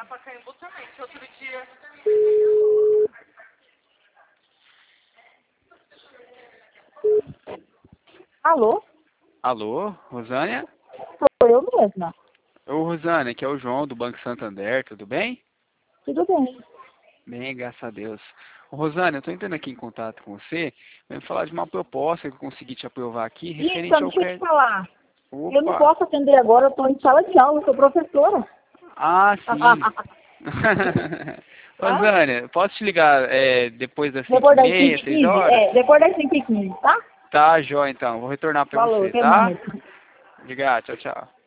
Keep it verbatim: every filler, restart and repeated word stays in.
na Pacaembu também, que outro dia... Alô? Alô, Rosânia? Sou eu mesma. Ô, Rosânia, aqui é o João do Banco Santander, tudo bem? Tudo bem. Bem, graças a Deus. Ô, Rosânia, eu estou entrando aqui em contato com você para falar de uma proposta que eu consegui te aprovar aqui referente Então, ao deixa eu te crédito. falar. Eu não Opa! posso atender agora, eu estou em sala de aula, eu sou professora. Ah, sim. Tá? Rosânia, posso te ligar é, depois das cinco Depois e das cinco meia, e seis quinze? horas? É, depois das cinco e quinze, tá? Tá, jóia então. Vou retornar para Falou, você, até tá? mais. Obrigado, tchau, tchau.